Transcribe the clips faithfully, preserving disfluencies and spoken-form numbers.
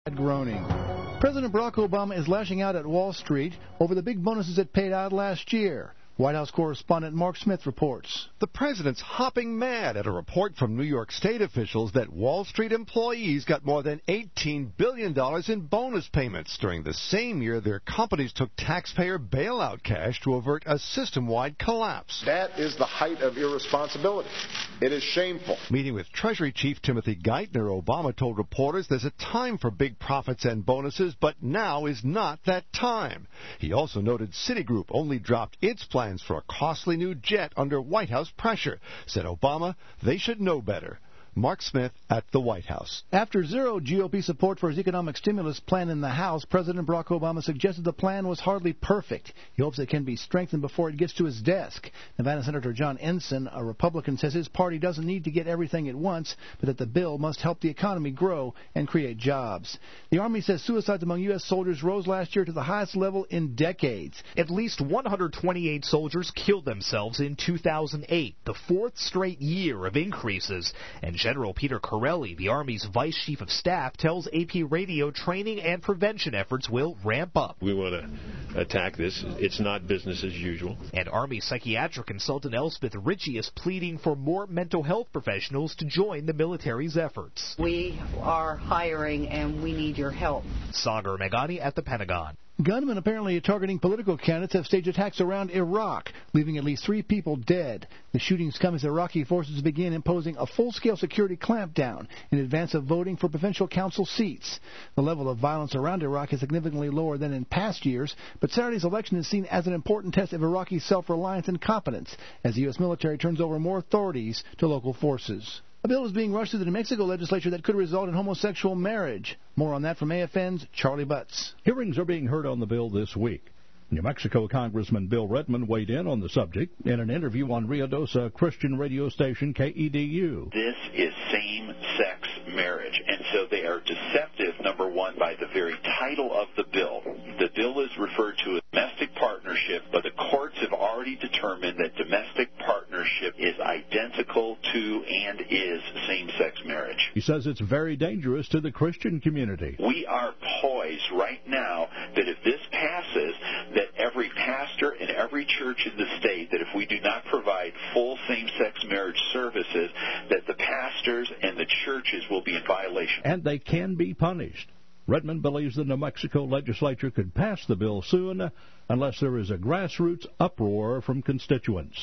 Groaning. President Barack Obama is lashing out at Wall Street over the big bonuses it paid out last year. White House correspondent Mark Smith reports. The president's hopping mad at a report from New York State officials that Wall Street employees got more than eighteen billion dollars in bonus payments during the same year their companies took taxpayer bailout cash to avert a system-wide collapse. That is the height of irresponsibility. It is shameful. Meeting with Treasury Chief Timothy Geithner, Obama told reporters there's a time for big profits and bonuses, but now is not that time. He also noted Citigroup only dropped its plans for a costly new jet under White House pressure. Said Obama, they should know better. Mark Smith at the White House. After zero G O P support for his economic stimulus plan in the House, President Barack Obama suggested the plan was hardly perfect. He hopes it can be strengthened before it gets to his desk. Nevada Senator John Ensign, a Republican, says his party doesn't need to get everything at once, but that the bill must help the economy grow and create jobs. The Army says suicides among U S soldiers rose last year to the highest level in decades. At least one hundred twenty-eight soldiers killed themselves in two thousand eight, the fourth straight year of increases. And General Peter Corelli, the Army's Vice Chief of Staff, tells A P Radio training and prevention efforts will ramp up. We want to attack this. It's not business as usual. And Army psychiatric consultant Elspeth Ritchie is pleading for more mental health professionals to join the military's efforts. We are hiring and we need your help. Sagar Meghani at the Pentagon. Gunmen apparently targeting political candidates have staged attacks around Iraq, leaving at least three people dead. The shootings come as Iraqi forces begin imposing a full-scale security clampdown in advance of voting for provincial council seats. The level of violence around Iraq is significantly lower than in past years, but Saturday's election is seen as an important test of Iraqi self-reliance and competence as the U S military turns over more authorities to local forces. A bill is being rushed through the New Mexico legislature that could result in homosexual marriage. More on that from A F N's Charlie Butts. Hearings are being heard on the bill this week. New Mexico Congressman Bill Redmond weighed in on the subject in an interview on Rio Dosa Christian radio station K E D U. This is same-sex marriage, and so they are deceptive, number one, by the very title of the bill. The bill is referred to as domestic partnership, but the courts have already determined that domestic partnership is identical to and is same-sex marriage. He says it's very dangerous to the Christian community. We are poised right now that if this passes, that every pastor and every church in the state, that if we do not provide full same-sex marriage services, that the pastors and the churches will be in violation. And they can be punished. Redmond believes the New Mexico legislature could pass the bill soon unless there is a grassroots uproar from constituents.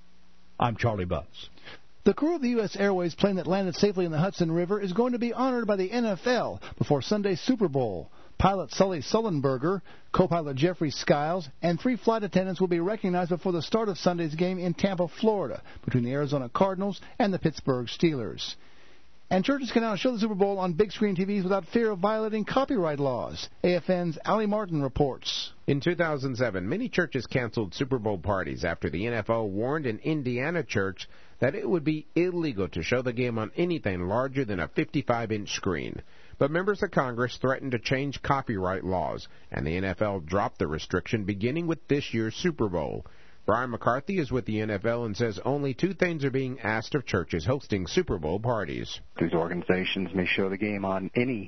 I'm Charlie Butts. The crew of the U S Airways plane that landed safely in the Hudson River is going to be honored by the N F L before Sunday's Super Bowl. Pilot Sully Sullenberger, co-pilot Jeffrey Skiles, and three flight attendants will be recognized before the start of Sunday's game in Tampa, Florida, between the Arizona Cardinals and the Pittsburgh Steelers. And churches can now show the Super Bowl on big screen T Vs without fear of violating copyright laws. A F N's Allie Martin reports. In two thousand seven, many churches canceled Super Bowl parties after the N F L warned an Indiana church that it would be illegal to show the game on anything larger than a fifty-five inch screen. But members of Congress threatened to change copyright laws, and the N F L dropped the restriction beginning with this year's Super Bowl. Brian McCarthy is with the N F L and says only two things are being asked of churches hosting Super Bowl parties. These organizations may show the game on any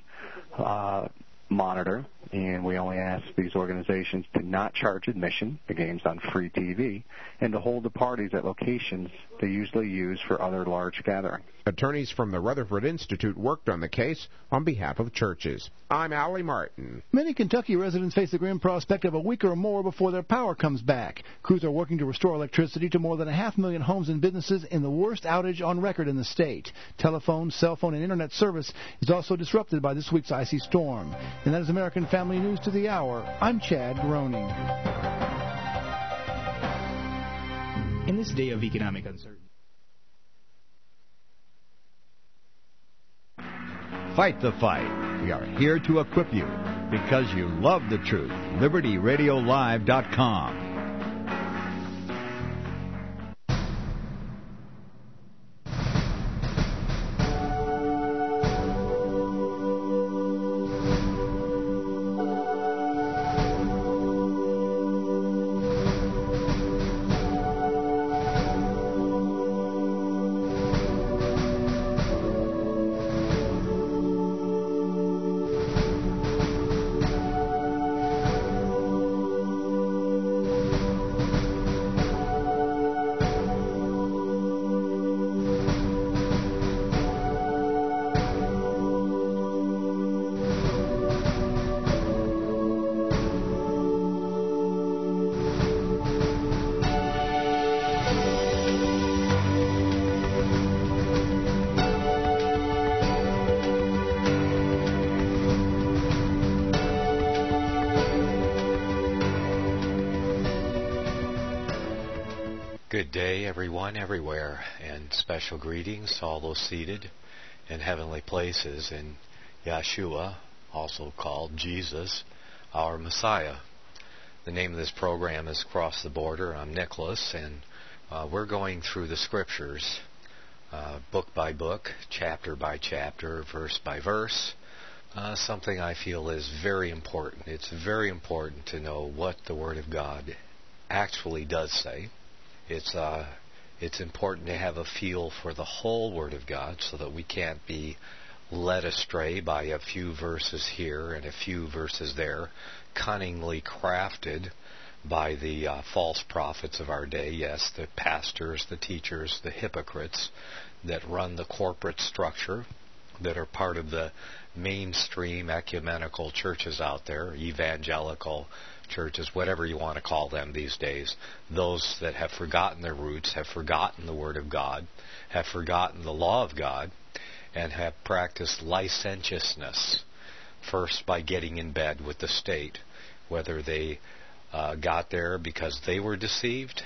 uh, monitor, and we only ask these organizations to not charge admission, the game's on free T V, and to hold the parties at locations they usually use for other large gatherings. Attorneys from the Rutherford Institute worked on the case on behalf of churches. I'm Allie Martin. Many Kentucky residents face the grim prospect of a week or more before their power comes back. Crews are working to restore electricity to more than a half million homes and businesses in the worst outage on record in the state. Telephone, cell phone, and internet service is also disrupted by this week's icy storm. And that is American Family News to the Hour. I'm Chad Groening. In this day of economic uncertainty, Fight the fight. We are here to equip you because you love the truth. Liberty Radio Live dot com. Good day, everyone, everywhere, and special greetings to all those seated in heavenly places in Yeshua, also called Jesus, our Messiah. The name of this program is Cross the Border. I'm Nicholas, and uh, we're going through the Scriptures, uh, book by book, chapter by chapter, verse by verse. Uh, something I feel is very important. It's very important to know what the Word of God actually does say. It's uh, it's important to have a feel for the whole Word of God so that we can't be led astray by a few verses here and a few verses there, cunningly crafted by the uh, false prophets of our day. Yes, the pastors, the teachers, the hypocrites that run the corporate structure, that are part of the mainstream ecumenical churches out there, evangelical churches, whatever you want to call them these days. Those that have forgotten their roots, have forgotten the Word of God, have forgotten the law of God, and have practiced licentiousness, first by getting in bed with the state, whether they uh, got there because they were deceived,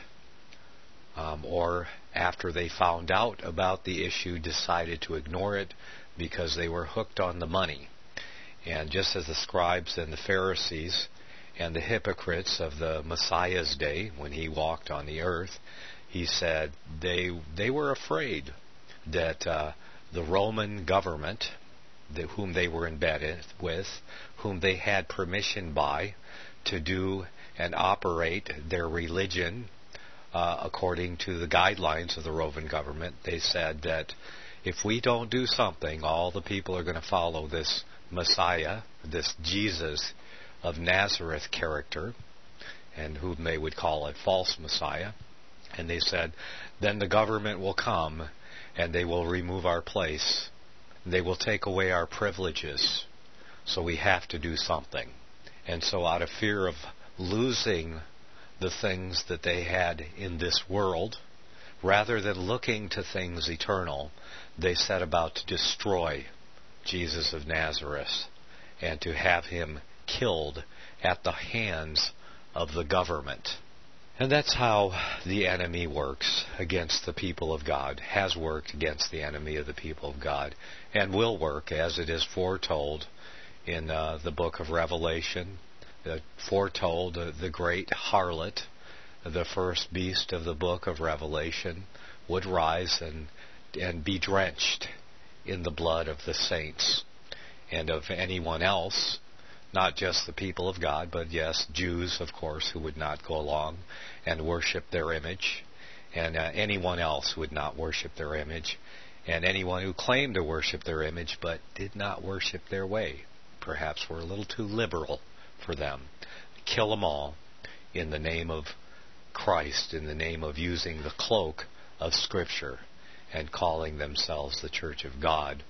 um, or after they found out about the issue, decided to ignore it because they were hooked on the money. And just as the scribes and the Pharisees and the hypocrites of the Messiah's day, when he walked on the earth, he said they they were afraid that uh, the Roman government, the, whom they were embedded with, whom they had permission by to do and operate their religion uh, according to the guidelines of the Roman government, they said that if we don't do something, all the people are going to follow this Messiah, this Jesus of Nazareth character, and whom they would call a false Messiah. And they said, then the government will come and they will remove our place. They will take away our privileges. So we have to do something. And so out of fear of losing the things that they had in this world, rather than looking to things eternal, they set about to destroy Jesus of Nazareth and to have him killed at the hands of the government. And that's how the enemy works against the people of God, has worked against the enemy of the people of God, and will work as it is foretold in uh, the book of Revelation, uh, foretold uh, the great harlot, the first beast of the book of Revelation, would rise and and be drenched in the blood of the saints and of anyone else, not just the people of God, but yes, Jews, of course, who would not go along and worship their image, and uh, anyone else who would not worship their image, and anyone who claimed to worship their image but did not worship their way, perhaps were a little too liberal for them. Kill them all in the name of Christ, in the name of using the cloak of Scripture and calling themselves the Church of God,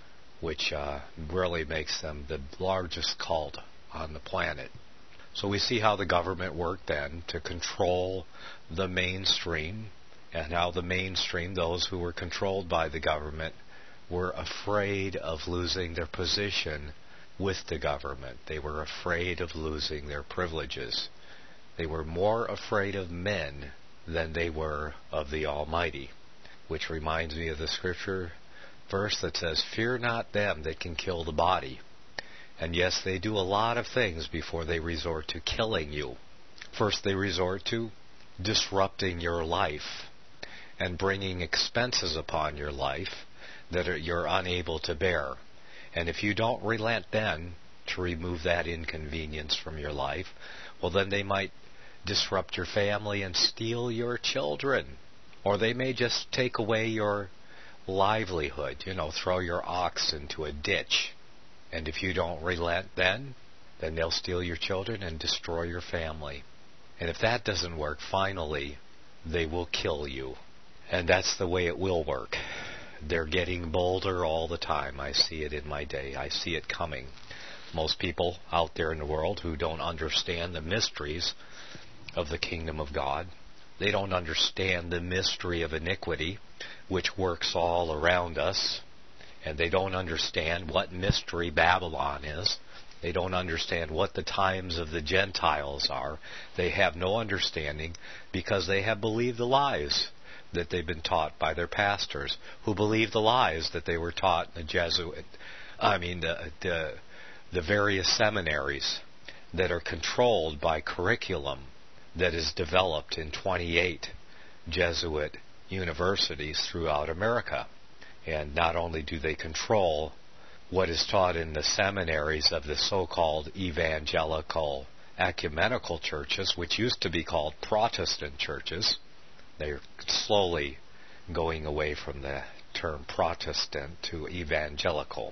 which uh, really makes them the largest cult on the planet. So we see how the government worked then to control the mainstream, and how the mainstream, those who were controlled by the government, were afraid of losing their position with the government. They were afraid of losing their privileges. They were more afraid of men than they were of the Almighty, which reminds me of the scripture verse that says, fear not them that can kill the body. And yes, they do a lot of things before they resort to killing you. First, they resort to disrupting your life and bringing expenses upon your life that are, you're unable to bear. And if you don't relent then to remove that inconvenience from your life, well, then they might disrupt your family and steal your children. Or they may just take away your livelihood, you know, throw your ox into a ditch. And if you don't relent then, then they'll steal your children and destroy your family. And if that doesn't work, finally, they will kill you. And that's the way it will work. They're getting bolder all the time. I see it in my day. I see it coming. Most people out there in the world who don't understand the mysteries of the kingdom of God, they don't understand the mystery of iniquity, which works all around us, and they don't understand what mystery Babylon is, They don't understand what the times of the Gentiles are. They have no understanding because they have believed the lies that they've been taught by their pastors, who believe the lies that they were taught in the Jesuit, I mean the, the, the various seminaries that are controlled by curriculum that is developed in twenty-eight Jesuit universities throughout America. And not only do they control what is taught in the seminaries of the so-called evangelical ecumenical churches, which used to be called Protestant churches. They're slowly going away from the term Protestant to evangelical.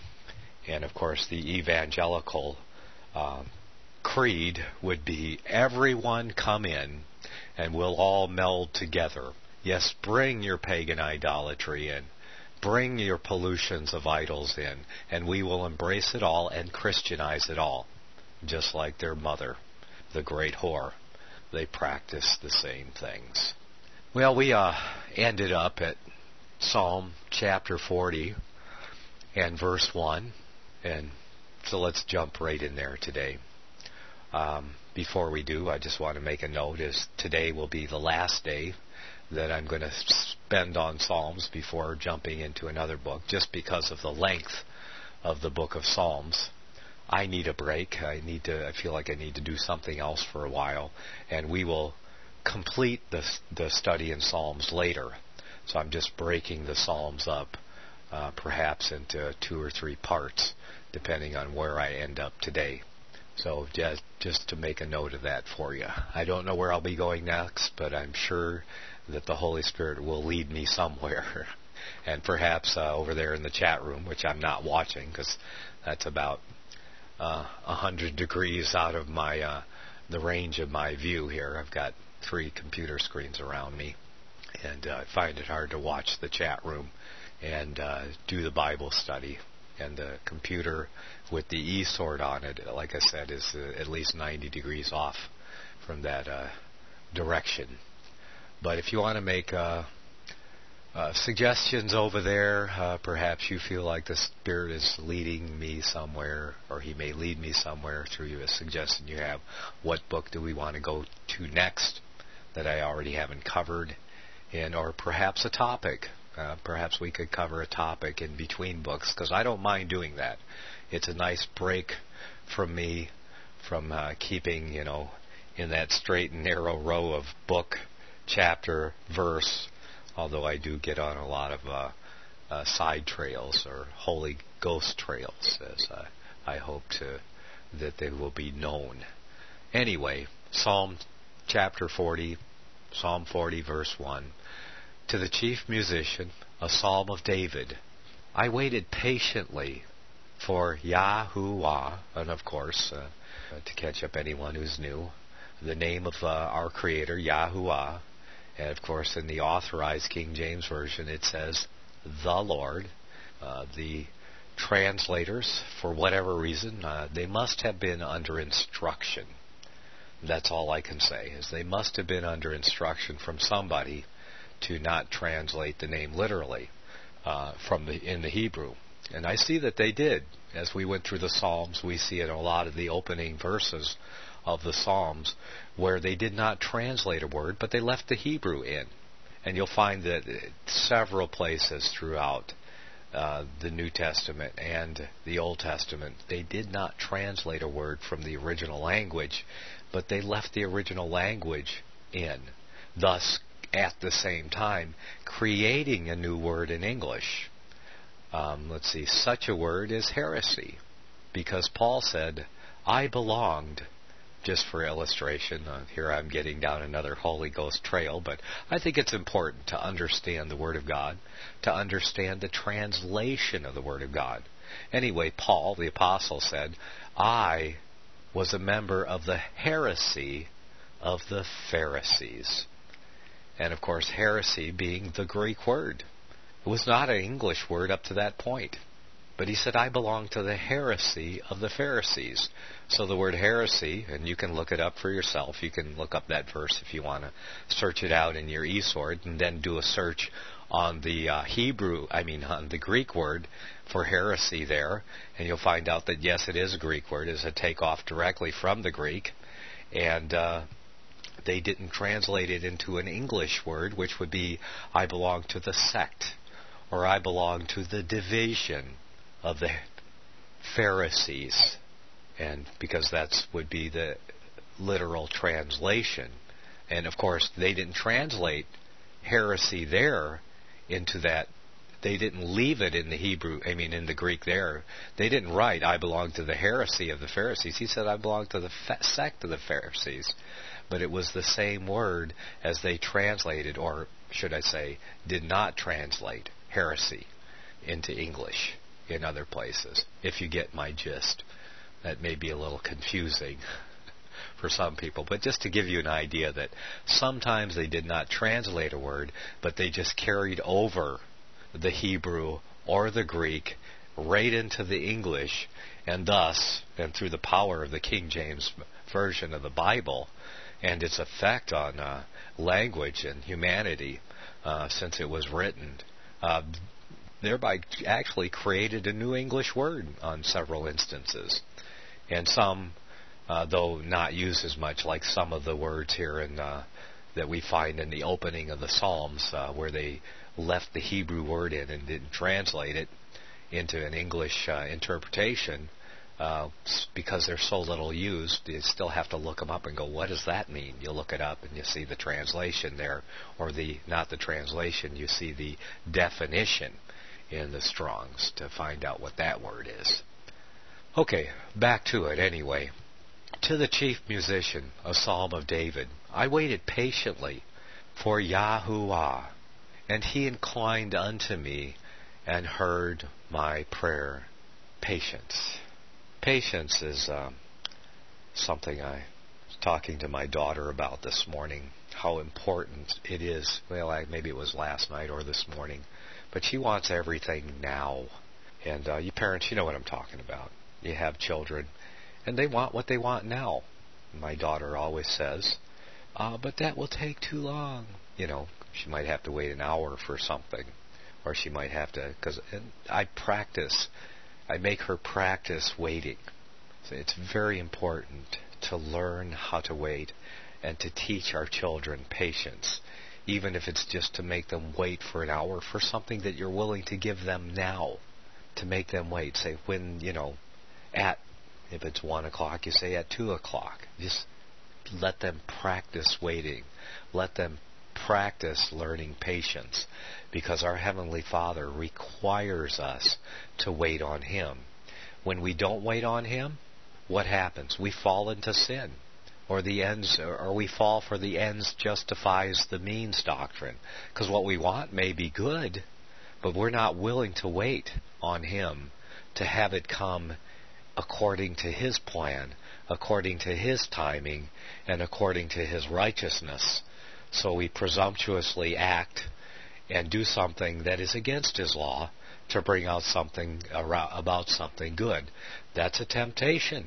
And of course the evangelical um, creed would be everyone come in and we'll all meld together. Yes, bring your pagan idolatry in. Bring your pollutions of idols in, and we will embrace it all and Christianize it all, just like their mother, the great whore. They practice the same things. Well, we uh, ended up at Psalm chapter forty and verse one, and so let's jump right in there today. Um, before we do, I just want to make a note, is today will be the last day that I'm going to spend on Psalms before jumping into another book, just because of the length of the book of Psalms. I need a break. I need to. I feel like I need to do something else for a while, and we will complete the the study in Psalms later. So I'm just breaking the Psalms up, uh, perhaps into two or three parts, depending on where I end up today. So just just to make a note of that for you. I don't know where I'll be going next, but I'm sure that the Holy Spirit will lead me somewhere. And perhaps uh, over there in the chat room, which I'm not watching because that's about uh, one hundred degrees out of my uh, the range of my view here. I've got three computer screens around me, and uh, I find it hard to watch the chat room and uh, do the Bible study. And the computer with the E sword on it, like I said, is uh, at least ninety degrees off from that uh, direction. But if you want to make uh, uh, suggestions over there, uh, perhaps you feel like the Spirit is leading me somewhere, or He may lead me somewhere through a suggestion you have. What book do we want to go to next that I already haven't covered? And or perhaps a topic. Uh, perhaps we could cover a topic in between books, because I don't mind doing that. It's a nice break from me, from uh, keeping, you know, in that straight and narrow row of book, chapter, verse, although I do get on a lot of uh, uh, side trails or Holy Ghost trails, as uh, I hope to that they will be known. Anyway, Psalm chapter forty, Psalm forty, verse one. To the chief musician, a psalm of David. I waited patiently for Yahuwah, and of course, uh, to catch up anyone who's new, the name of uh, our Creator, Yahuwah. And of course, in the Authorized King James Version, it says, the Lord. Uh, the translators, for whatever reason, uh, they must have been under instruction. That's all I can say, is they must have been under instruction from somebody to not translate the name literally uh, from the in the Hebrew. And I see that they did. As we went through the Psalms, we see in a lot of the opening verses of the Psalms where they did not translate a word, but they left the Hebrew in. And you'll find that several places throughout uh, the New Testament and the Old Testament, they did not translate a word from the original language, but they left the original language in, thus at the same time creating a new word in English. Um, let's see, such a word is heresy, because Paul said, I belonged, just for illustration, uh, here I'm getting down another Holy Ghost trail, but I think it's important to understand the Word of God, to understand the translation of the Word of God. Anyway, Paul, the apostle, said, I was a member of the heresy of the Pharisees. And, of course, heresy being the Greek word. It was not an English word up to that point. But he said, I belong to the heresy of the Pharisees. So the word heresy, and you can look it up for yourself. You can look up that verse if you want to search it out in your eSword, and then do a search on the uh, Hebrew, I mean on the Greek word for heresy there, and you'll find out that yes, it is a Greek word. It's a takeoff directly from the Greek, and uh, they didn't translate it into an English word, which would be I belong to the sect, or I belong to the division of the Pharisees, and because that would be the literal translation. And of course, they didn't translate heresy there into that. They didn't leave it in the Hebrew, I mean in the Greek there. They didn't write, I belong to the heresy of the Pharisees. He said, I belong to the fa- sect of the Pharisees. But it was the same word as they translated, or should I say, did not translate heresy into English in other places, if you get my gist. That may be a little confusing for some people, but just to give you an idea that sometimes they did not translate a word, but they just carried over the Hebrew or the Greek right into the English, and thus, and through the power of the King James Version of the Bible and its effect on uh, language and humanity uh, since it was written, uh, thereby actually created a new English word on several instances. And some, uh, though not used as much, like some of the words here in, uh, that we find in the opening of the Psalms, uh, where they left the Hebrew word in and didn't translate it into an English uh, interpretation, uh, because they're so little used, you still have to look them up and go, what does that mean? You look it up and you see the translation there, or the not the translation, you see the definition in the Strong's to find out what that word is. Okay, back to it anyway. To the chief musician, a psalm of David, I waited patiently for Yahuwah, and he inclined unto me and heard my prayer. Patience. Patience is um, something I was talking to my daughter about this morning, how important it is. Well, I, maybe it was last night or this morning, but she wants everything now. And uh, you parents, you know what I'm talking about. You have children, and they want what they want now. My daughter always says, uh, but that will take too long. You know, she might have to wait an hour for something, or she might have to, because I practice, I make her practice waiting. So it's very important to learn how to wait and to teach our children patience, even if it's just to make them wait for an hour for something that you're willing to give them now, to make them wait. Say when, you know, at, if it's one o'clock, you say at two o'clock. Just let them practice waiting. Let them practice learning patience, because our Heavenly Father requires us to wait on Him. When we don't wait on Him, what happens? We fall into sin, or the ends, or we fall for the ends justifies the means doctrine, because what we want may be good, but we're not willing to wait on Him to have it come according to His plan, according to His timing, and according to His righteousness. So we presumptuously act and do something that is against His law to bring out something about something good. That's a temptation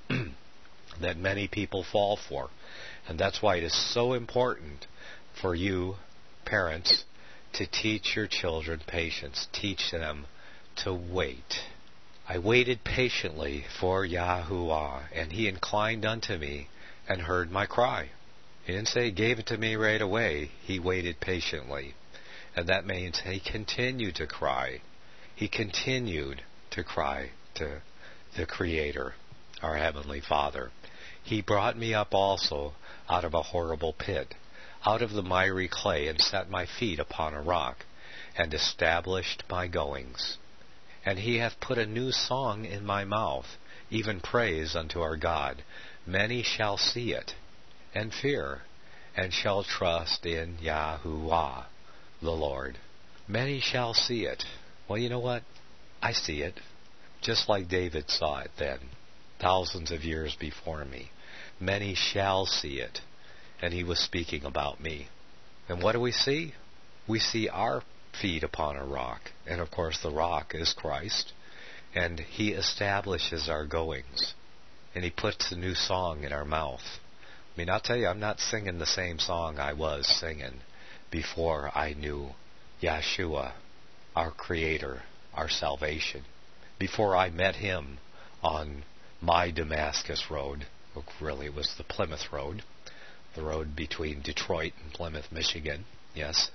that many people fall for. And that's why it is so important for you, parents, to teach your children patience. Teach them to wait. I waited patiently for Yahuwah, and He inclined unto me and heard my cry. He didn't say He gave it to me right away. He waited patiently. And that means He continued to cry. He continued to cry to the Creator, our Heavenly Father. He brought me up also out of a horrible pit, out of the miry clay, and set my feet upon a rock, and established my goings. And He hath put a new song in my mouth, even praise unto our God. Many shall see it, and fear, and shall trust in Yahuwah, the Lord. Many shall see it. Well, you know what? I see it, just like David saw it then, thousands of years before me. Many shall see it, and he was speaking about me. And what do we see? We see our feet upon a rock, and of course the rock is Christ, and He establishes our goings, and He puts a new song in our mouth. I mean, I'll tell you, I'm not singing the same song I was singing before I knew Yeshua, our Creator, our salvation. Before I met him on my Damascus road, really it was the Plymouth road, the road between Detroit and Plymouth, Michigan, yes.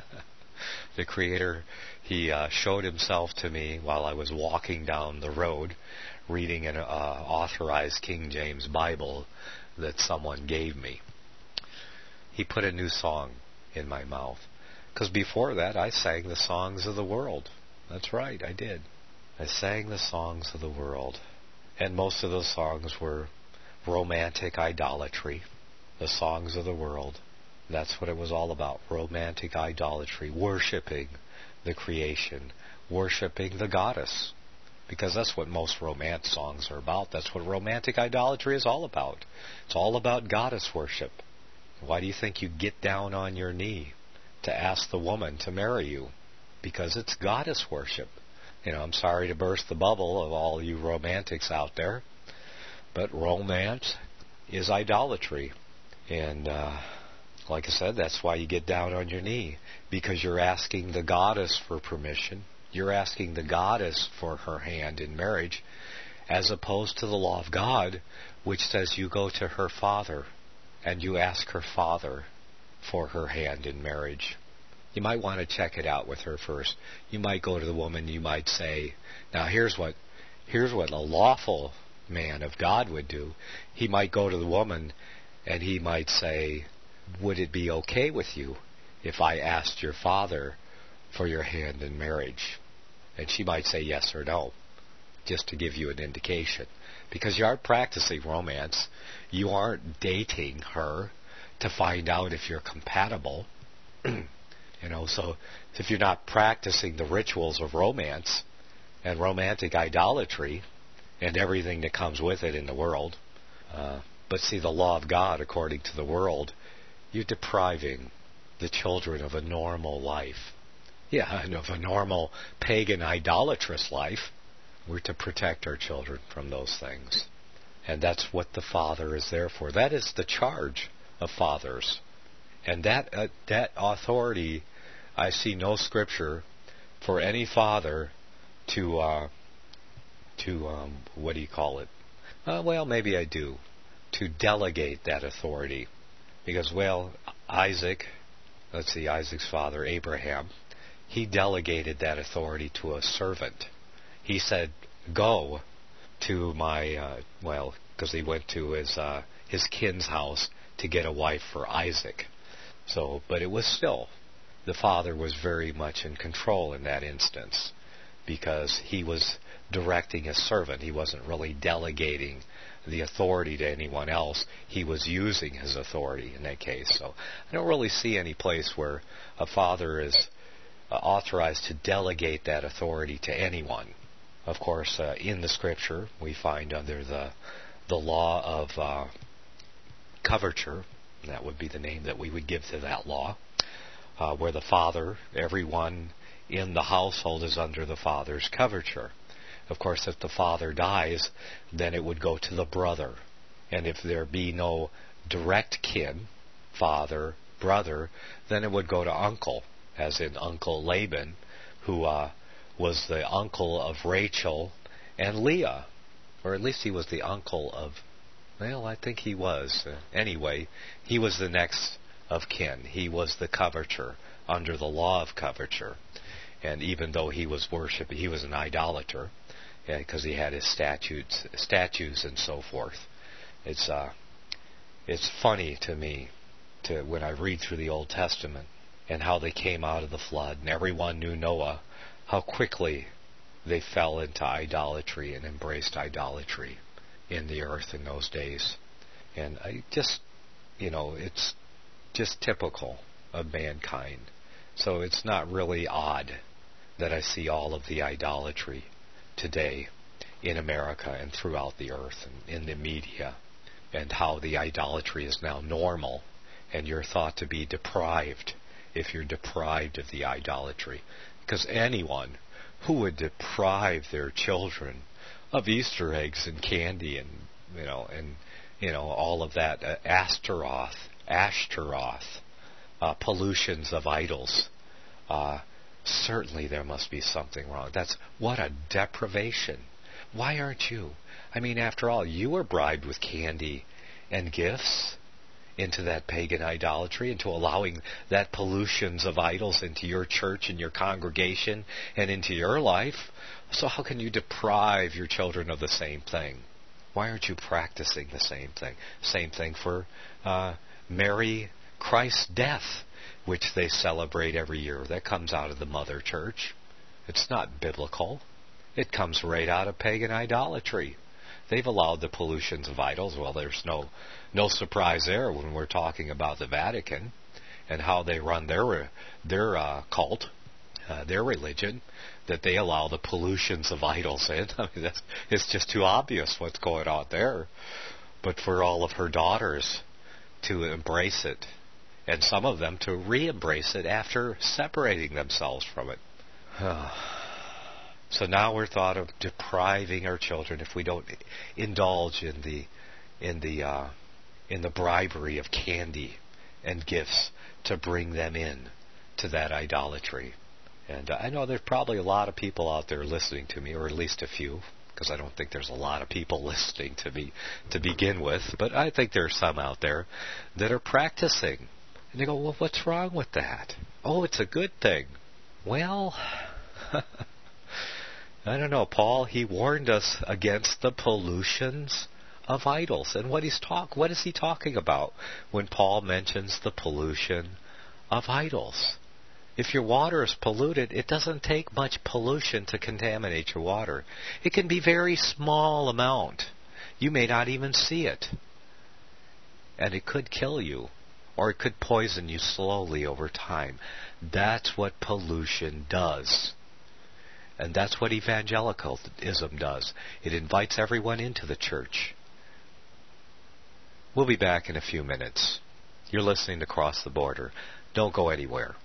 The Creator, He uh, showed Himself to me while I was walking down the road, reading an uh, authorized King James Bible that someone gave me. He put a new song in my mouth. Because before that, I sang the songs of the world. That's right, I did. I sang the songs of the world. And most of those songs were romantic idolatry. The songs of the world. That's what it was all about. Romantic idolatry. Worshipping the creation. Worshipping the goddess. Because that's what most romance songs are about. That's what romantic idolatry is all about. It's all about goddess worship. Why do you think you get down on your knee to ask the woman to marry you? Because it's goddess worship. You know, I'm sorry to burst the bubble of all you romantics out there, but romance is idolatry. And uh, like I said, that's why you get down on your knee, because you're asking the goddess for permission. You're asking the goddess for her hand in marriage, as opposed to the law of God, which says you go to her father and you ask her father for her hand in marriage. You might want to check it out with her first. You might go to the woman, you might say, now here's what here's what a lawful man of God would do. He might go to the woman and he might say, would it be okay with you if I asked your father for your hand in marriage? And she might say yes or no, just to give you an indication. Because you aren't practicing romance. You aren't dating her to find out if you're compatible. You know, so if you're not practicing the rituals of romance and romantic idolatry and everything that comes with it in the world, uh, but see, the law of God, according to the world, you're depriving the children of a normal life. Yeah, and of a normal pagan idolatrous life. We're to protect our children from those things. And that's what the Father is there for. That is the charge of fathers. And that uh, that authority, I see no scripture for any father to, uh, to um, what do you call it? Uh, well, maybe I do. To delegate that authority. Because, well, Isaac, let's see, Isaac's father, Abraham, he delegated that authority to a servant. He said, go to my, uh, well, because he went to his uh, his kin's house to get a wife for Isaac. So, but it was still, the father was very much in control in that instance, because he was directing his servant. He wasn't really delegating the authority to anyone else. He was using his authority in that case. So I don't really see any place where a father is uh, authorized to delegate that authority to anyone. Of course, uh, in the Scripture, we find under the the law of uh, coverture, that would be the name that we would give to that law, uh, where the father, everyone in the household is under the father's coverture. Of course, if the father dies, then it would go to the brother. And if there be no direct kin, father, brother, then it would go to uncle, as in Uncle Laban, who uh, was the uncle of Rachel and Leah. Or at least he was the uncle of, well, I think he was. Uh, anyway, he was the next of kin. He was the coverture under the law of coverture. And even though he was worshiping, he was an idolater, because yeah, he had his statutes, statues and so forth. It's uh, it's funny to me to when I read through the Old Testament and how they came out of the flood, and everyone knew Noah, how quickly they fell into idolatry and embraced idolatry in the earth in those days. And I just, you know, it's just typical of mankind. So it's not really odd that I see all of the idolatry today in America and throughout the earth and in the media, and how the idolatry is now normal, and you're thought to be deprived if you're deprived of the idolatry. Because anyone who would deprive their children of Easter eggs and candy and, you know, and, you know, all of that, uh, Astaroth, Ashtaroth, uh, pollutions of idols, uh, certainly there must be something wrong. That's what a deprivation. Why aren't you? I mean, after all, you were bribed with candy and gifts into that pagan idolatry, into allowing that pollutions of idols into your church and your congregation and into your life. So how can you deprive your children of the same thing? Why aren't you practicing the same thing? Same thing for uh, Mary, Christ's death, which they celebrate every year. That comes out of the Mother Church. It's not biblical. It comes right out of pagan idolatry. They've allowed the pollutions of idols. Well, there's no no surprise there when we're talking about the Vatican and how they run their their uh, cult, uh, their religion, that they allow the pollutions of idols in. I mean, that's, it's just too obvious what's going on there. But for all of her daughters to embrace it, and some of them to re-embrace it after separating themselves from it. So now we're thought of depriving our children if we don't indulge in the in the uh, in the bribery of candy and gifts to bring them in to that idolatry. And uh, I know there's probably a lot of people out there listening to me, or at least a few, because I don't think there's a lot of people listening to me to begin with. But I think there's some out there that are practicing. And they go, well, what's wrong with that? Oh, it's a good thing. Well, I don't know, Paul, he warned us against the pollutions of idols. And what he's talk what is he talking about when Paul mentions the pollution of idols? If your water is polluted, it doesn't take much pollution to contaminate your water. It can be very small amount. You may not even see it. And it could kill you, or it could poison you slowly over time. That's what pollution does. And that's what evangelicalism does. It invites everyone into the church. We'll be back in a few minutes. You're listening to Cross the Border. Don't go anywhere.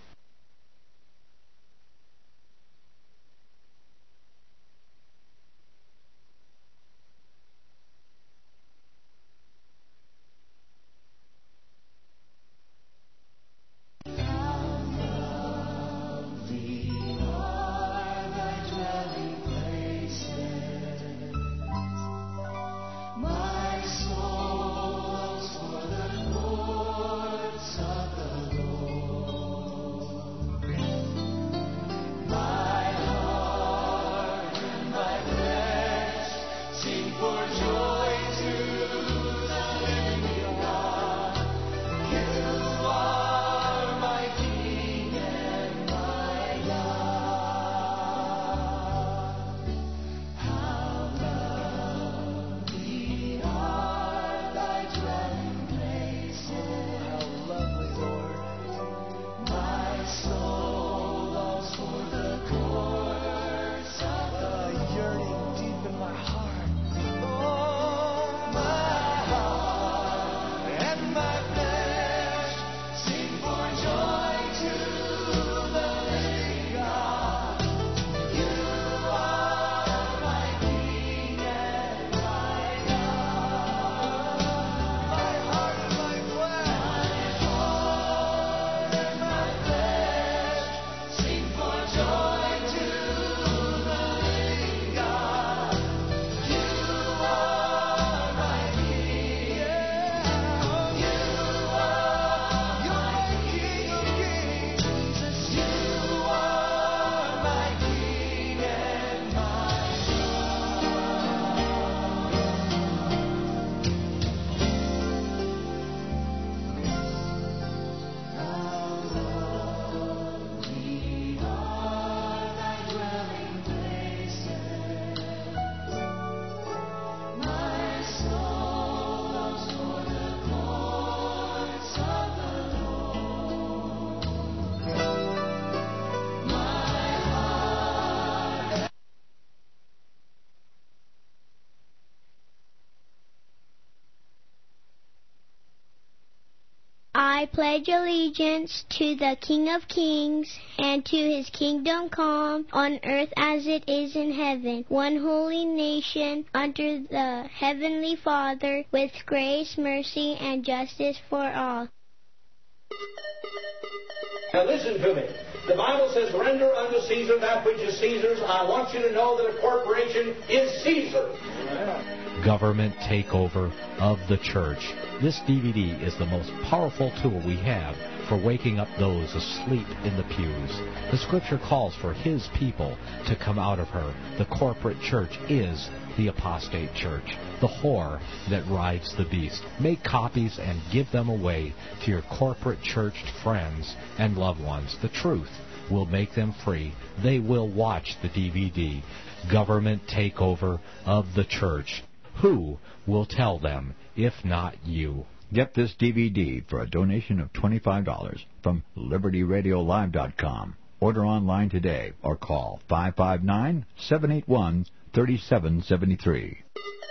I pledge allegiance to the King of Kings and to his kingdom come on earth as it is in heaven, one holy nation under the Heavenly Father, with grace, mercy, and justice for all. Now listen to me. The Bible says, render unto Caesar that which is Caesar's. I want you to know that a corporation is Caesar. Government takeover of the church. This D V D is the most powerful tool we have for waking up those asleep in the pews. The Scripture calls for His people to come out of her. The corporate church is the apostate church, the whore that rides the beast. Make copies and give them away to your corporate church friends and loved ones. The truth will make them free. They will watch the D V D, Government Takeover of the Church. Who will tell them if not you? Get this D V D for a donation of twenty-five dollars from Liberty Radio Live dot com. Order online today or call five five nine, seven eight one, three seven seven three.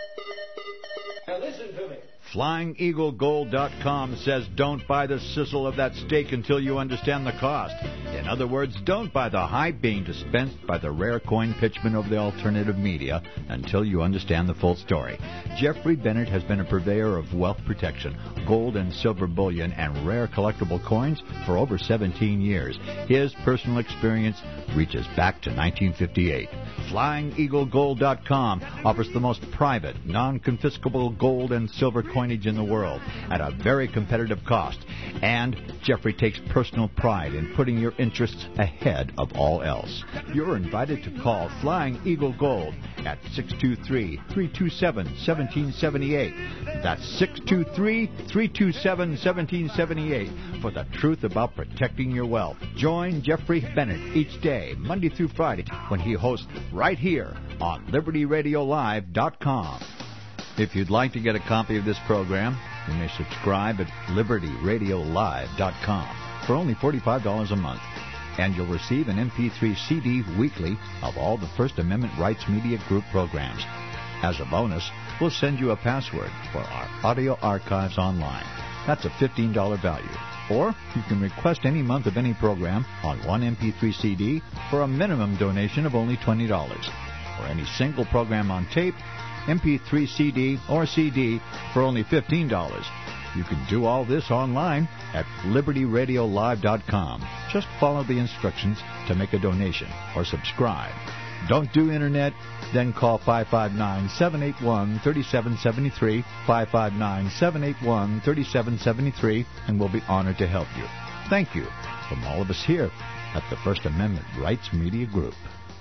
Now listen to me. Flying Eagle Gold dot com says don't buy the sizzle of that steak until you understand the cost. In other words, don't buy the hype being dispensed by the rare coin pitchmen of the alternative media until you understand the full story. Jeffrey Bennett has been a purveyor of wealth protection, gold and silver bullion, and rare collectible coins for over seventeen years. His personal experience reaches back to nineteen fifty-eight. Flying Eagle Gold dot com offers the most private, non-confiscable gold and silver coinage in the world at a very competitive cost. And Jeffrey takes personal pride in putting your interests ahead of all else. You're invited to call Flying Eagle Gold at six two three, three two seven, one seven seven eight. That's six two three, three two seven, one seven seven eight for the truth about protecting your wealth. Join Jeffrey Bennett each day, Monday through Friday, when he hosts right here on Liberty Radio Live dot com. If you'd like to get a copy of this program, you may subscribe at Liberty Radio Live dot com for only forty-five dollars a month. And you'll receive an M P three C D weekly of all the First Amendment Rights Media Group programs. As a bonus, we'll send you a password for our audio archives online. That's a fifteen dollars value. Or you can request any month of any program on one M P three C D for a minimum donation of only twenty dollars. Or any single program on tape, M P three C D, or C D for only fifteen dollars. You can do all this online at Liberty Radio Live dot com. Just follow the instructions to make a donation or subscribe. Don't do Internet? Then call five five nine, seven eight one, three seven seven three, five five nine, seven eight one, three seven seven three, and we'll be honored to help you. Thank you from all of us here at the First Amendment Rights Media Group.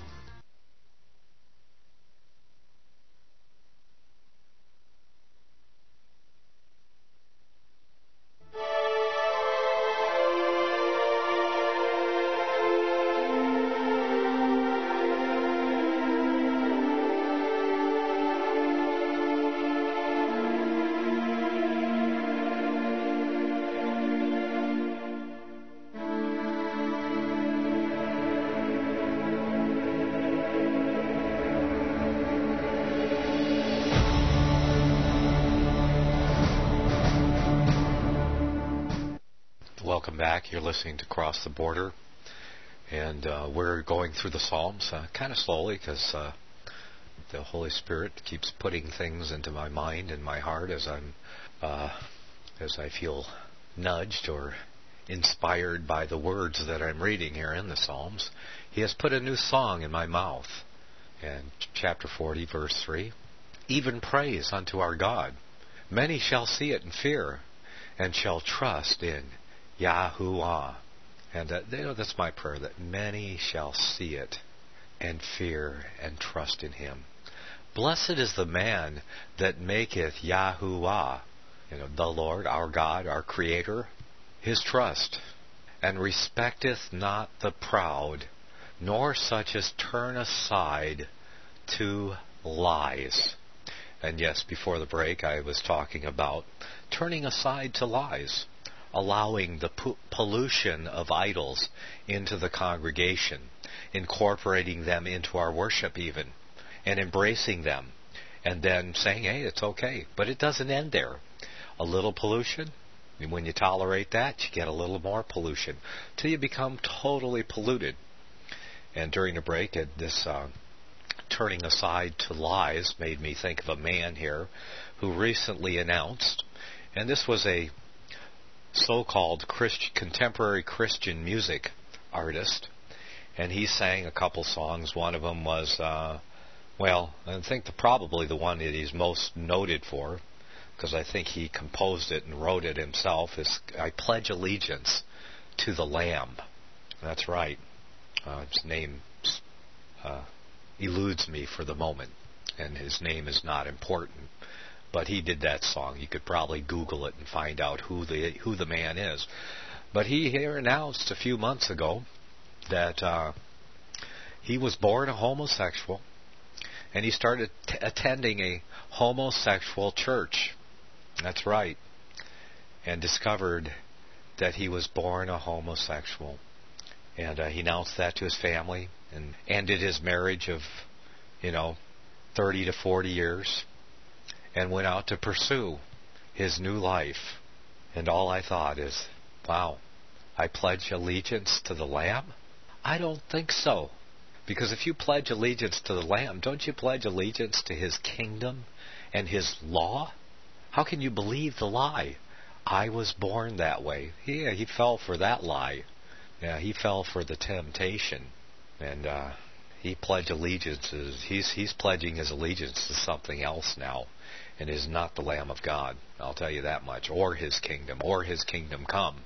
Welcome back. You're listening to Cross the Border, and uh, we're going through the Psalms uh, kind of slowly because uh, the Holy Spirit keeps putting things into my mind and my heart as I'm uh, as I feel nudged or inspired by the words that I'm reading here in the Psalms. He has put a new song in my mouth. And chapter forty, verse three, even praise unto our God. Many shall see it and fear, and shall trust in Yahuwah. And uh, you know, that's my prayer, that many shall see it and fear and trust in Him. Blessed is the man that maketh Yahuwah, you know, the Lord, our God, our Creator, his trust, and respecteth not the proud, nor such as turn aside to lies. And yes, before the break I was talking about turning aside to lies, allowing the po- pollution of idols into the congregation, incorporating them into our worship even, and embracing them, and then saying, hey, it's okay. But it doesn't end there. A little pollution, and when you tolerate that, you get a little more pollution, till you become totally polluted. And during the break, this uh, turning aside to lies made me think of a man here who recently announced, and this was a so-called Christ, contemporary Christian music artist, and he sang a couple songs. One of them was, uh, well, I think the, probably the one that he's most noted for, because I think he composed it and wrote it himself, is I Pledge Allegiance to the Lamb. That's right. Uh, his name uh, eludes me for the moment, and his name is not important. But he did that song. You could probably Google it and find out who the who the man is. But he here announced a few months ago that uh, he was born a homosexual, and he started t- attending a homosexual church. That's right. And discovered that he was born a homosexual. And uh, he announced that to his family and ended his marriage of, you know, thirty to forty years. And went out to pursue his new life. And all I thought is, wow, I pledge allegiance to the Lamb? I don't think so. Because if you pledge allegiance to the Lamb, don't you pledge allegiance to His kingdom and His law? How can you believe the lie? I was born that way. Yeah, he fell for that lie. Yeah, he fell for the temptation. And uh, he pledged allegiances. He's, he's pledging his allegiance to something else now. And is not the Lamb of God, I'll tell you that much, or His kingdom, or His kingdom come.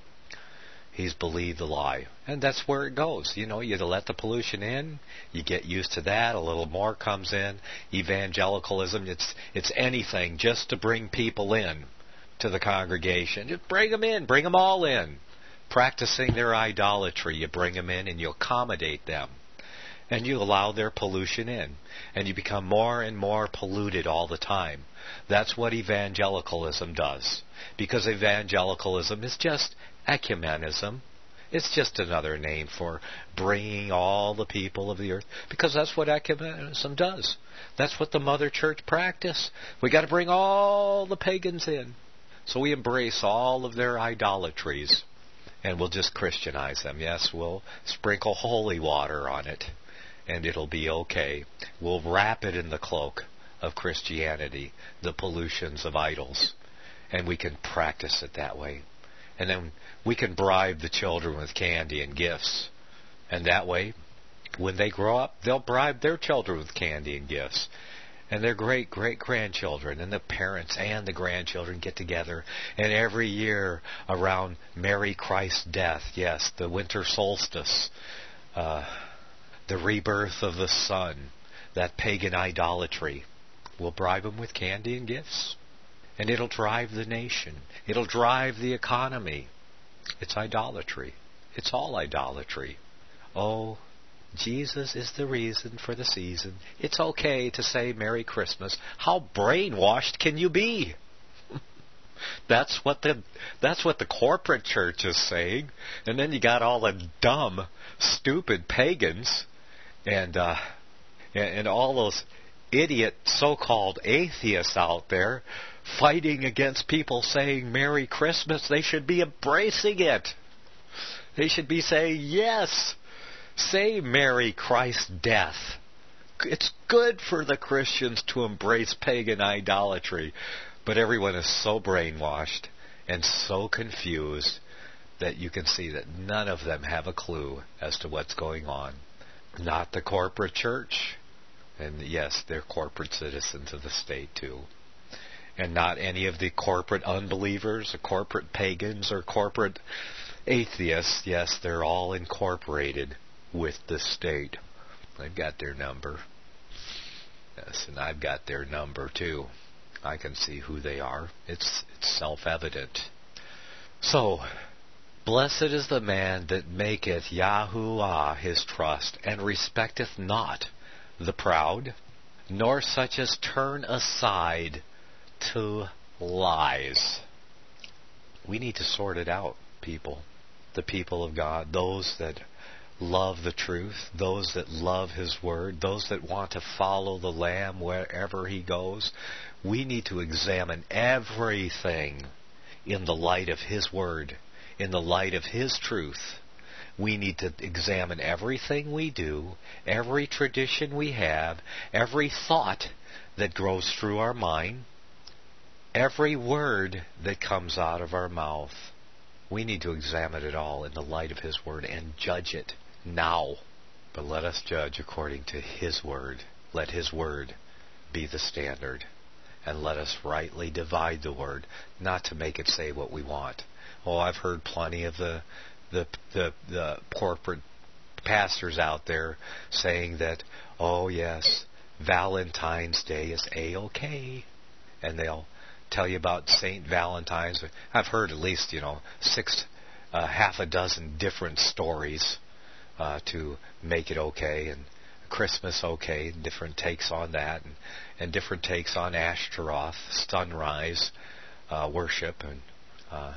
He's believed the lie. And that's where it goes. You know, you let the pollution in, you get used to that, a little more comes in. Evangelicalism, it's it's anything just to bring people in to the congregation. Just bring them in, bring them all in. Practicing their idolatry, you bring them in and you accommodate them. And you allow their pollution in. And you become more and more polluted all the time. That's what evangelicalism does. Because evangelicalism is just ecumenism. It's just another name for bringing all the people of the earth. Because that's what ecumenism does. That's what the Mother Church practice. We got to bring all the pagans in. So we embrace all of their idolatries. And we'll just Christianize them. Yes, we'll sprinkle holy water on it. And it'll be okay. We'll wrap it in the cloak of Christianity, the pollutions of idols. And we can practice it that way. And then we can bribe the children with candy and gifts. And that way, when they grow up, they'll bribe their children with candy and gifts. And their great-great-grandchildren and the parents and the grandchildren get together. And every year around Merry Christ's death, yes, the winter solstice, uh, the rebirth of the sun, that pagan idolatry, we'll bribe them with candy and gifts. And it'll drive the nation. It'll drive the economy. It's idolatry. It's all idolatry. Oh, Jesus is the reason for the season. It's okay to say Merry Christmas. How brainwashed can you be? That's what the that's what the corporate church is saying. And then you got all the dumb, stupid pagans and uh, and all those idiot so-called atheists out there fighting against people saying Merry Christmas. They should be embracing it. They should be saying, yes, say Merry Christ's death. It's good for the Christians to embrace pagan idolatry. But everyone is so brainwashed and so confused that you can see that none of them have a clue as to what's going on. Not the corporate church. And yes, they're corporate citizens of the state too. And not any of the corporate unbelievers or corporate pagans or corporate atheists. Yes, they're all incorporated with the state. They've got their number. Yes, and I've got their number too. I can see who they are. It's, it's self-evident. So, blessed is the man that maketh Yahuwah his trust, and respecteth not the proud, nor such as turn aside to lies. We need to sort it out, people. The people of God, those that love the truth, those that love His Word, those that want to follow the Lamb wherever He goes. We need to examine everything in the light of His Word, in the light of His truth. We need to examine everything we do, every tradition we have, every thought that grows through our mind, every word that comes out of our mouth. We need to examine it all in the light of His Word and judge it now. But let us judge according to His Word. Let His Word be the standard. And let us rightly divide the Word, not to make it say what we want. Oh, I've heard plenty of the the the, the corporate pastors out there saying that, oh yes, Valentine's Day is A-okay. And they'll tell you about Saint Valentine's. I've heard at least, you know, six, uh, half a dozen different stories uh, to make it okay, and Christmas okay, and different takes on that, and, and different takes on Ashtaroth, sunrise uh, worship, and uh,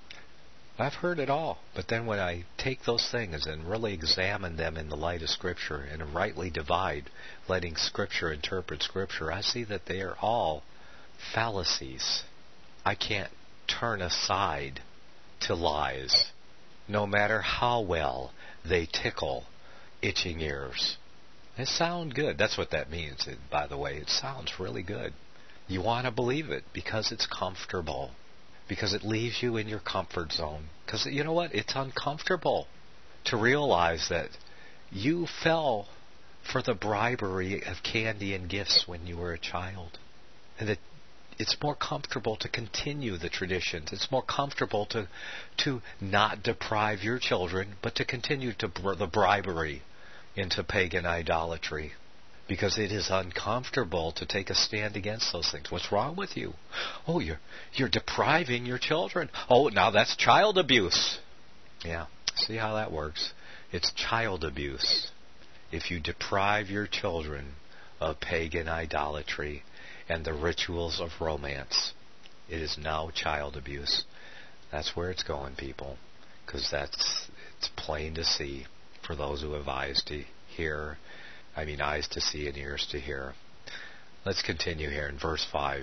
I've heard it all. But then when I take those things and really examine them in the light of Scripture and rightly divide, letting Scripture interpret Scripture, I see that they are all fallacies. I can't turn aside to lies, no matter how well they tickle itching ears. They sound good. That's what that means, by the way. It sounds really good. You want to believe it because it's comfortable, because it leaves you in your comfort zone. Because you know what? It's uncomfortable to realize that you fell for the bribery of candy and gifts when you were a child, and that it's more comfortable to continue the traditions. It's more comfortable to to not deprive your children, but to continue to br- the bribery into pagan idolatry, because it is uncomfortable to take a stand against those things. What's wrong with you? Oh, you're you're depriving your children. Oh, now that's child abuse. Yeah, see how that works? It's child abuse if you deprive your children of pagan idolatry and the rituals of romance. It is now child abuse. That's where it's going, people, because that's it's plain to see for those who have eyes to hear. I mean, eyes to see and ears to hear. Let's continue here in verse five.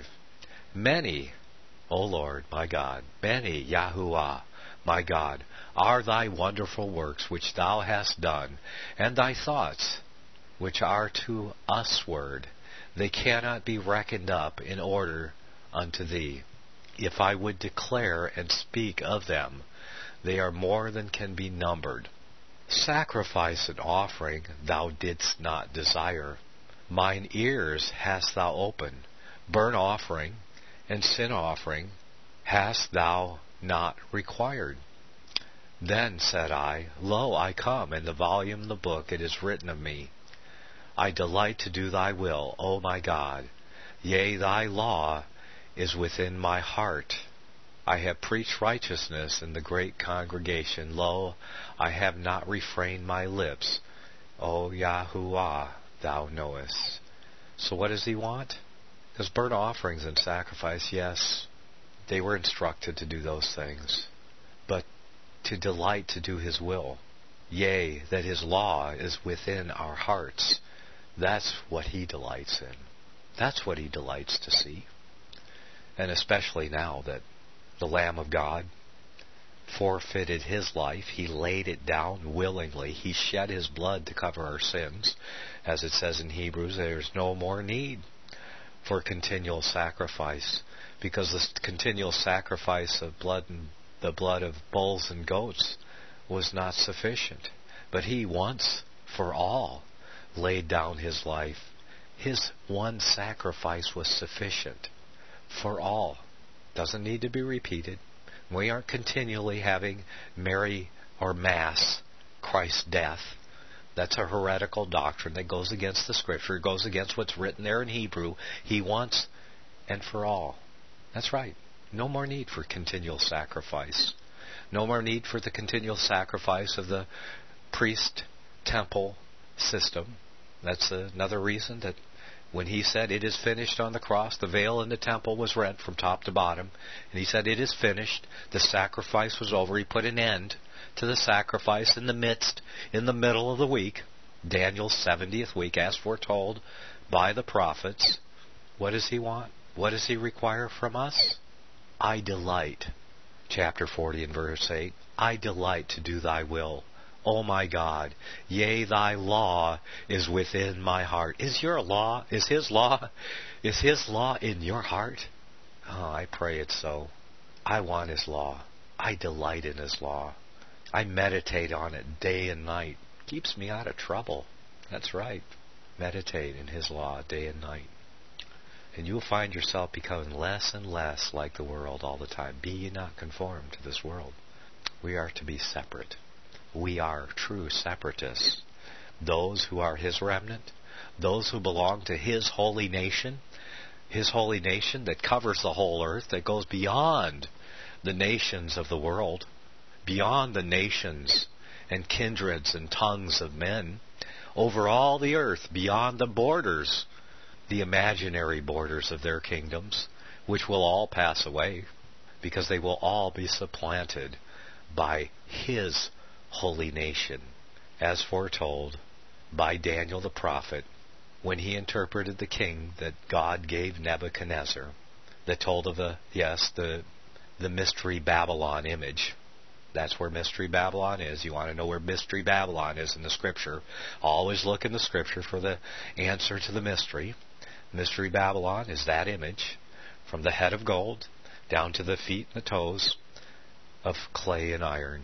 Many, O Lord, my God, many, Yahuwah, my God, are thy wonderful works which thou hast done, and thy thoughts which are to usward. They cannot be reckoned up in order unto thee. If I would declare and speak of them, they are more than can be numbered. Sacrifice and offering thou didst not desire. Mine ears hast thou opened. Burnt offering and sin offering hast thou not required. Then said I, Lo, I come, in the volume of the book it is written of me. I delight to do thy will, O my God. Yea, thy law is within my heart. I have preached righteousness in the great congregation. Lo, I have not refrained my lips. O Yahuwah, thou knowest. So what does he want? Because burnt offerings and sacrifice, yes, they were instructed to do those things. But to delight to do his will, yea, that his law is within our hearts, that's what he delights in. That's what he delights to see. And especially now that the Lamb of God forfeited his life, he laid it down willingly, he shed his blood to cover our sins. As it says in Hebrews, there's no more need for continual sacrifice, because the continual sacrifice of blood and the blood of bulls and goats was not sufficient. But he once for all laid down his life. His one sacrifice was sufficient for all. Doesn't need to be repeated. We aren't continually having Mary or Mass Christ's death. That's a heretical doctrine that goes against the Scripture, goes against what's written there in Hebrew. He once and for all. That's right. No more need for continual sacrifice. No more need for the continual sacrifice of the priest-temple system. That's another reason that when he said, it is finished on the cross, the veil in the temple was rent from top to bottom. And he said, it is finished. The sacrifice was over. He put an end to the sacrifice in the midst, in the middle of the week, Daniel's seventieth week, as foretold by the prophets. What does he want? What does he require from us? I delight, chapter forty and verse eight, I delight to do thy will, O my God. Yea, thy law is within my heart. Is your law, is his law, is his law in your heart? Oh, I pray it's so. I want his law. I delight in His law. I meditate on it day and night. Keeps me out of trouble. That's right. Meditate in His law day and night. And you'll find yourself becoming less and less like the world all the time. Be ye not conformed to this world. We are to be separate. We are true separatists. Those who are His remnant, those who belong to His holy nation, His holy nation that covers the whole earth, that goes beyond the nations of the world, beyond the nations and kindreds and tongues of men, over all the earth, beyond the borders, the imaginary borders of their kingdoms, which will all pass away, because they will all be supplanted by His holy nation, as foretold by Daniel the prophet, when he interpreted the king that God gave Nebuchadnezzar, that told of the, yes, the the Mystery Babylon image. That's where Mystery Babylon is. You want to know where Mystery Babylon is in the Scripture. Always look in the Scripture for the answer to the mystery. Mystery Babylon is that image, from the head of gold down to the feet and the toes of clay and iron.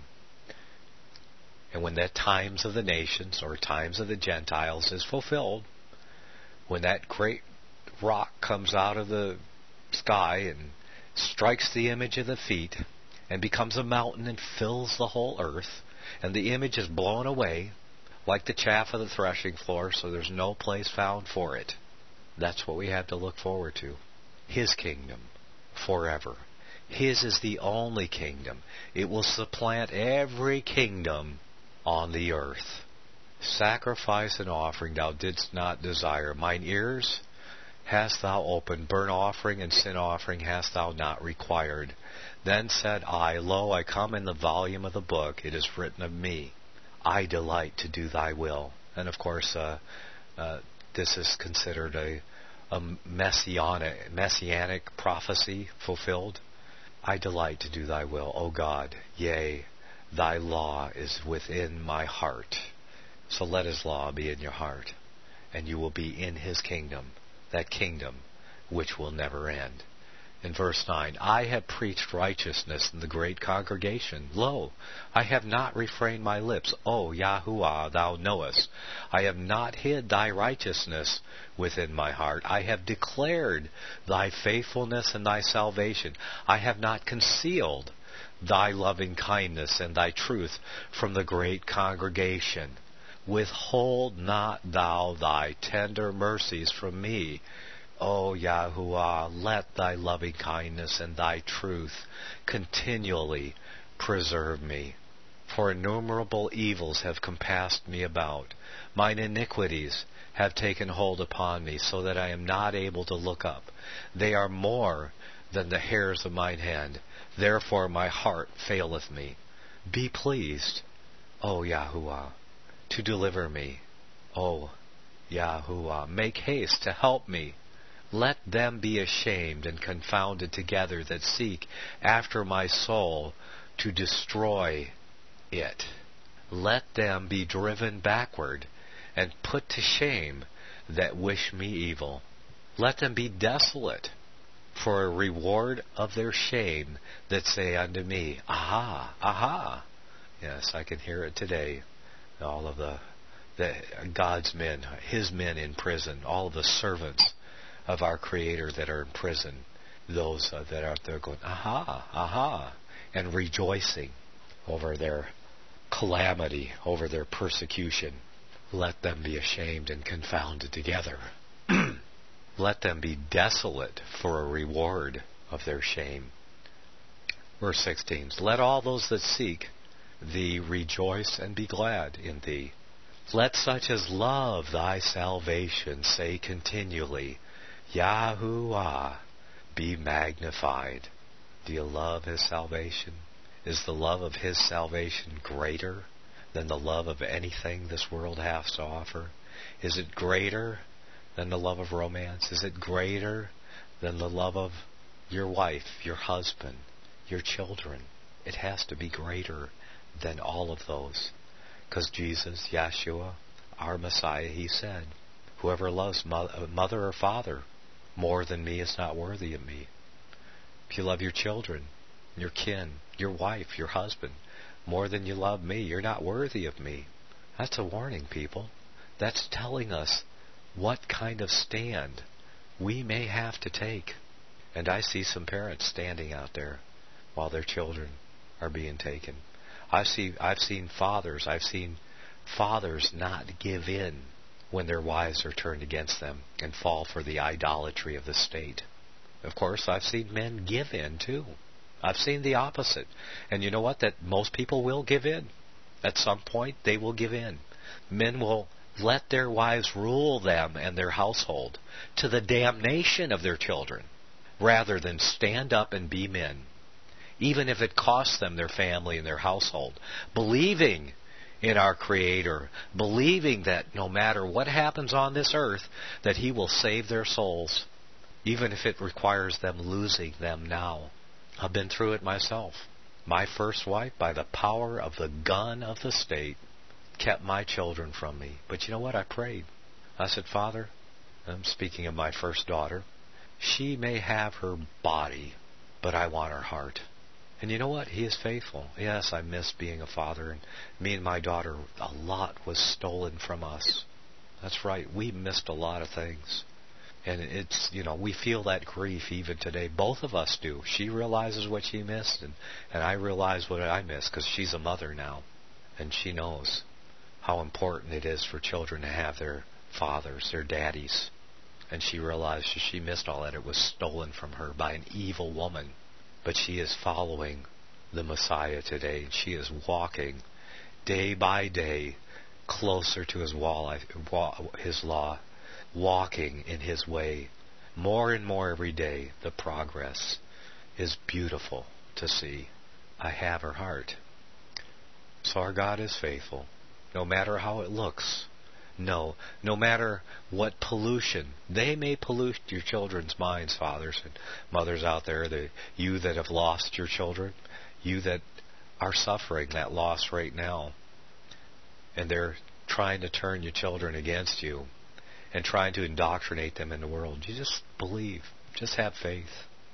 And when that times of the nations or times of the Gentiles is fulfilled, when that great rock comes out of the sky and strikes the image of the feet and becomes a mountain and fills the whole earth, and the image is blown away like the chaff of the threshing floor, so there's no place found for it. That's what we have to look forward to. His kingdom forever. His is the only kingdom. It will supplant every kingdom on the earth. Sacrifice and offering thou didst not desire. Mine ears hast thou opened. Burnt offering and sin offering hast thou not required. Then said I, Lo, I come in the volume of the book. It is written of me. I delight to do thy will. And of course, uh, uh, this is considered a, a messianic, messianic prophecy fulfilled. I delight to do thy will, O God. Yea, thy law is within my heart. So let His law be in your heart, and you will be in His kingdom, that kingdom which will never end. In verse nine, I have preached righteousness in the great congregation. Lo, I have not refrained my lips. O Yahuwah, thou knowest. I have not hid thy righteousness within my heart. I have declared thy faithfulness and thy salvation. I have not concealed thy loving kindness and thy truth from the great congregation. Withhold not thou thy tender mercies from me. O Yahuwah, let thy loving kindness and thy truth continually preserve me. For innumerable evils have compassed me about. Mine iniquities have taken hold upon me, so that I am not able to look up. They are more than the hairs of mine head. Therefore my heart faileth me. Be pleased, O Yahuwah, to deliver me. O Yahuwah, make haste to help me. Let them be ashamed and confounded together that seek after my soul to destroy it. Let them be driven backward and put to shame that wish me evil. Let them be desolate for a reward of their shame that say unto me, Aha, aha. Yes, I can hear it today. All of the, the God's men, His men in prison, all of the servants of our Creator that are in prison, those uh, that are out there going, aha, aha, and rejoicing over their calamity, over their persecution. Let them be ashamed and confounded together. Let them be desolate for a reward of their shame. Verse sixteen, let all those that seek thee rejoice and be glad in thee. Let such as love thy salvation say continually, Yahuwah, be magnified. Do you love His salvation? Is the love of His salvation greater than the love of anything this world has to offer? Is it greater than the love of romance? Is it greater than the love of your wife, your husband, your children? It has to be greater than all of those. Because Jesus, Yeshua, our Messiah, He said, whoever loves mother or father more than me is not worthy of me. If you love your children your kin, your wife, your husband, more than you love me. You're not worthy of me. That's a warning, people. That's telling us what kind of stand we may have to take. And I see some parents standing out there while their children are being taken. I see, I've seen fathers, I've seen fathers not give in when their wives are turned against them and fall for the idolatry of the state. Of course, I've seen men give in too. I've seen the opposite. And you know what? That most people will give in. At some point, they will give in. Men will let their wives rule them and their household to the damnation of their children, rather than stand up and be men, even if it costs them their family and their household, believing in our Creator, believing that no matter what happens on this earth, that He will save their souls, even if it requires them losing them now. I've been through it myself. My first wife, by the power of the gun of the state, kept my children from me. But you know what? I prayed. I said, Father, I'm speaking of my first daughter, she may have her body, but I want her heart. And you know what? He is faithful. Yes, I miss being a father, and me and my daughter, a lot was stolen from us. That's right. We missed a lot of things. And it's, you know, we feel that grief even today. Both of us do. She realizes what she missed, and, and I realize what I miss, because she's a mother now. And she knows how important it is for children to have their fathers, their daddies. And she realized she missed all that. It was stolen from her by an evil woman. But she is following the Messiah today. She is walking day by day closer to His wall, His law, walking in His way. More and more every day, the progress is beautiful to see. I have her heart. So our God is faithful, no matter how it looks. No, no matter what pollution. They may pollute your children's minds, fathers and mothers out there, the, you that have lost your children, you that are suffering that loss right now. And they're trying to turn your children against you and trying to indoctrinate them in the world. You just believe. Just have faith.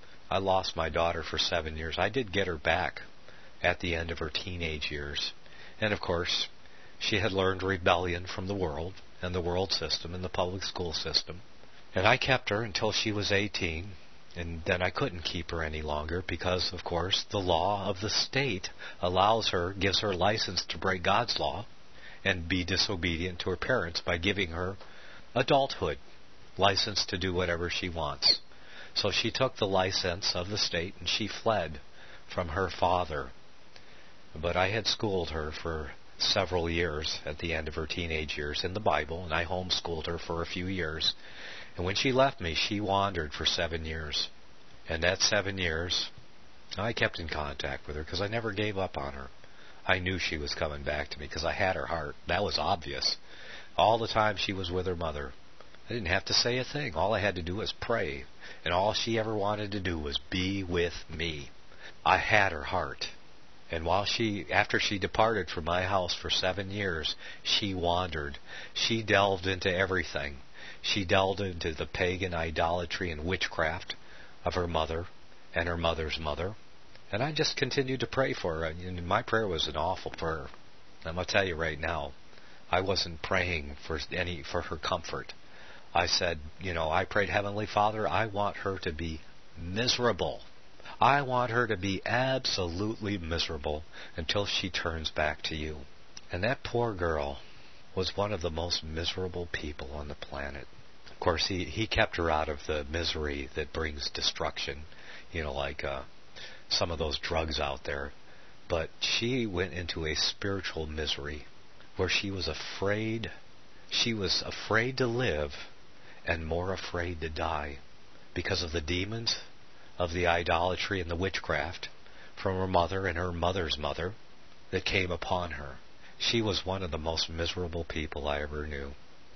I lost my daughter for seven years. I did get her back at the end of her teenage years. And of course, she had learned rebellion from the world and the world system and the public school system. And I kept her until she was eighteen, and then I couldn't keep her any longer because, of course, the law of the state allows her, gives her license to break God's law and be disobedient to her parents by giving her adulthood, license to do whatever she wants. So she took the license of the state and she fled from her father. But I had schooled her for several years at the end of her teenage years in the Bible, and I homeschooled her for a few years. And when she left me, she wandered for seven years. And that seven years, I kept in contact with her because I never gave up on her. I knew she was coming back to me because I had her heart. That was obvious. All the time she was with her mother. I didn't have to say a thing. All I had to do was pray. And all she ever wanted to do was be with me. I had her heart. And while she, after she departed from my house for seven years, she wandered. She delved into everything. She delved into the pagan idolatry and witchcraft of her mother and her mother's mother. And I just continued to pray for her. And my prayer was an awful prayer. I'm going to tell you right now, I wasn't praying for any for her comfort. I said, you know, I prayed, Heavenly Father, I want her to be miserable. I want her to be absolutely miserable until she turns back to you. And that poor girl was one of the most miserable people on the planet. Of course, he, he kept her out of the misery that brings destruction, you know, like uh, some of those drugs out there. But she went into a spiritual misery where she was afraid. She was afraid to live and more afraid to die because of the demons of the idolatry and the witchcraft from her mother and her mother's mother that came upon her. She was one of the most miserable people I ever knew.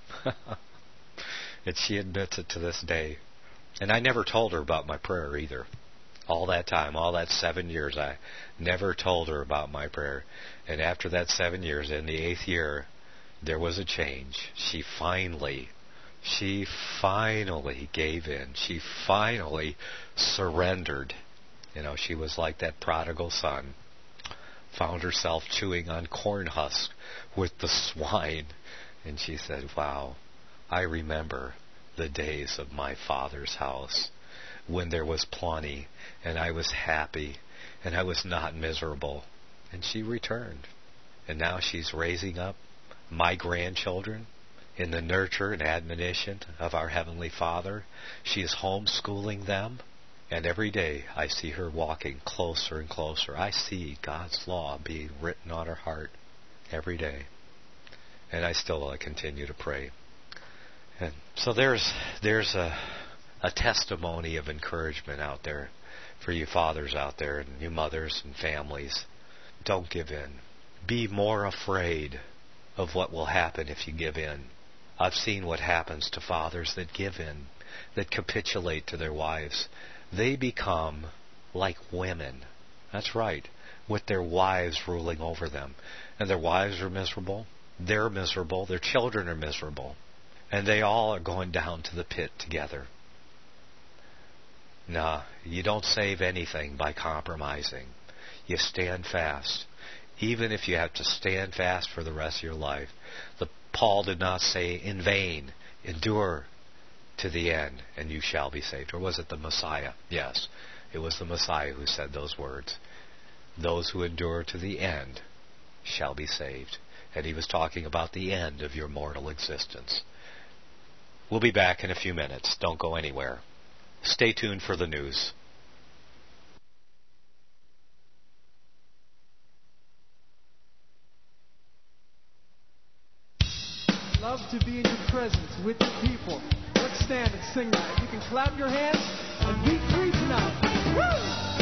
And she admits it to this day. And I never told her about my prayer either. All that time, all that seven years, I never told her about my prayer. And after that seven years, in the eighth year, there was a change. She finally She finally gave in. She finally surrendered You know, she was like that prodigal son. Found herself chewing on corn husks with the swine. And she said, wow, I remember the days of my father's house when there was plenty and I was happy and I was not miserable. And she returned. And now she's raising up my grandchildren in the nurture and admonition of our Heavenly Father. She is homeschooling them. And every day I see her walking closer and closer. I see God's law being written on her heart every day. And I still uh, continue to pray. And so there's there's a, a testimony of encouragement out there for you fathers out there and you mothers and families. Don't give in. Be more afraid of what will happen if you give in. I've seen what happens to fathers that give in, that capitulate to their wives. They become like women. That's right, with their wives ruling over them. And their wives are miserable. They're miserable. Their children are miserable. And they all are going down to the pit together. Nah, you don't save anything by compromising. You stand fast. Even if you have to stand fast for the rest of your life. The Paul did not say in vain, endure to the end, and you shall be saved. Or was it the Messiah? Yes, it was the Messiah who said those words. Those who endure to the end shall be saved. And he was talking about the end of your mortal existence. We'll be back in a few minutes. Don't go anywhere. Stay tuned for the news. Love to be in your presence with the people. Let's stand and sing that. You can clap your hands and be free tonight. Woo!